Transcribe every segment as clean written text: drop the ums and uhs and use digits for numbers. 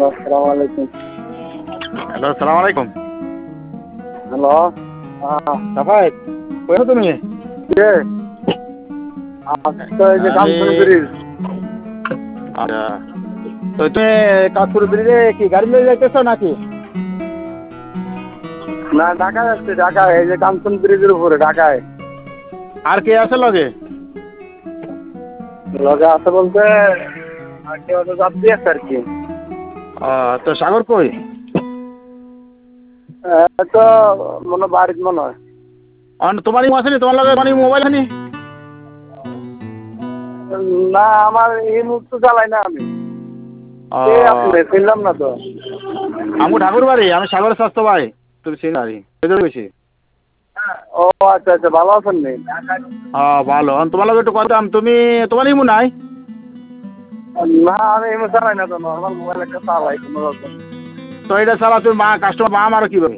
আসসালামু আলাইকুম। হ্যালো, সালাম আলাইকুম। হ্যালো। সাফায়েত, কই আছো তুমি? কে? তো এই যে আমি কাঞ্চন ব্রিজ। আচ্ছা, তো তুমি কাঁচপুর ব্রিজে কি গাড়ি নিয়ে যাইতেছো নাকি? না, ঢাকা যাচ্ছে, ঢাকায়, এই যে কাঞ্চন ব্রিজের উপরে ঢাকায়। আর কে আছে লগে? লগে আছে বলতে আর কেউ তো যাত্রী আছে আর কি। তো সাগর কই? তো মনে বাড়ির মনে হয়। তোমারই আসেনি, তোমার লগে মানে মোবাইল আনি? না, আমার এই মুহূর্তে চালাই না আমি। কে আপনি? চিনলাম না তো। আমি ঠাকুর বাড়ি, আমি সাগরের স্বাস্থ্য ভাই। তুমি চিনি বাড়ি বেশি। ও আচ্ছা আচ্ছা, ভালো আছেন নি? ভালো। তোমার লগে একটু কথা, তুমি তোমার ইমু নাই? না, আমি এমনি চালাই না তো, নর্মাল মোবাইল একটা চালাই কোনো রকম। তো এটা চালা তুমি কাস্টমার মা মারো কিভাবে?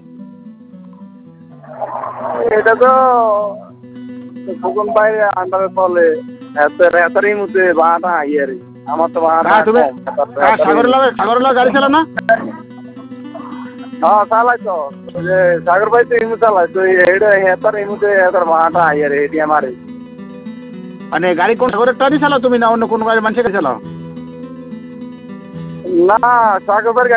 এটা তো ফুকন বাইরে আন্ডারে চলে। এত এই মুহূর্তে ভাড়াটা ইয়ে রে। আমার তো ভাড়াটা তুমি কম। সাগরের লগে গাড়ি চালাও না? হ্যাঁ, চালাই তো। ওই যে সাগর ভাই তো ইমু চালাই তো, এটা হেতার এই মুহূর্তে হেতার ভাড়াটা ইয়ে রে, এটি আমারে। মানে গাড়ি কোন সাগরের টানি চালাও তুমি, না অন্য কোন গাড়ি মানুষের গাড়ি চালাও? না, সাগর ভাইয়ের